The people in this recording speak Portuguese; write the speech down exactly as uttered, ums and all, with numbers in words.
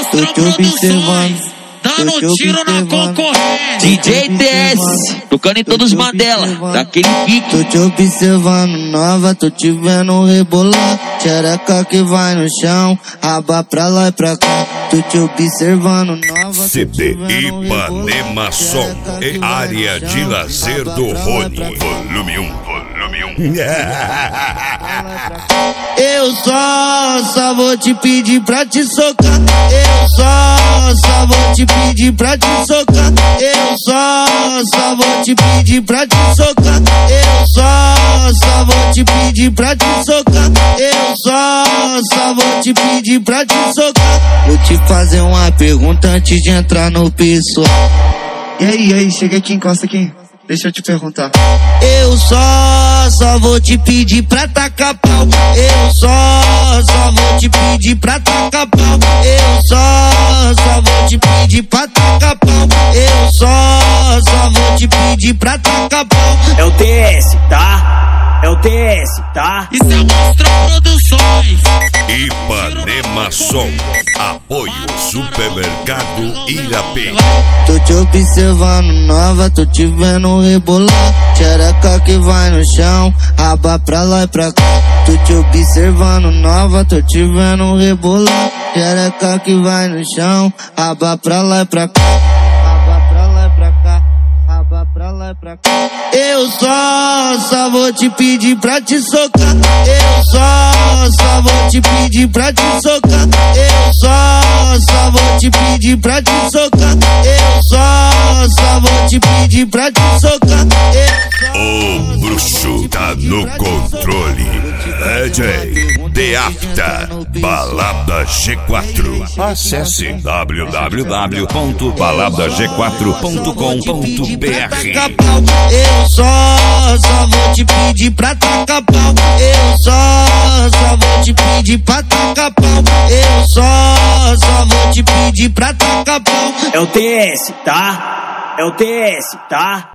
Mostra Produções, dando tiro na concorrência. D J T S, tocando em todos os Mandela, daquele pique. Tô te observando nova, tô te vendo rebolar. Xereca que vai no chão, aba pra lá e pra cá. Tô te observando nova. C D Ipanema Som, área de lazer do Rony, volume um, volume um. Eu só, só vou te pedir pra te socar. Eu só, só vou te pedir pra te socar. Eu só, só vou te pedir pra te socar. Eu só, só vou te pedir pra te socar. Eu só, só vou te pedir pra te socar. Vou te fazer uma pergunta antes de entrar no pessoal. E aí, e aí, chega aqui, encosta aqui. Deixa eu te perguntar. Eu só, só vou te pedir pra tacar pau. Eu só, só vou te pedir pra tacar pau. Eu só, só vou te pedir pra tacar pau. Eu só, só vou te pedir pra tacar pau. É o T S, tá? É o T S, tá? Isso é Mostra Produções. Ipanema Som, apoio Supermercado Irapê. Tô te observando nova, tô te vendo rebolar. Xereca que vai no chão, aba pra lá e pra cá. Tô te observando nova, tô te vendo rebolar. Xereca que vai no chão, aba pra lá e pra cá. Aba pra lá e pra cá, aba pra lá e pra cá. Eu só, só vou te pedir pra te socar. Eu só, só vou te pedir pra te socar. Eu só, só vou te pedir pra te socar. Eu só, só vou te pedir pra te socar. O bruxo tá no controle. D J The After, Balada G quatro. Acesse w w w ponto balada g quatro ponto com ponto b r. Eu só, só vou te pedir pra tacar pau. Eu só, só vou te pedir pra tacar pau. Eu só, só vou te pedir pra tacar pau. É o T S, tá? É o T S, tá?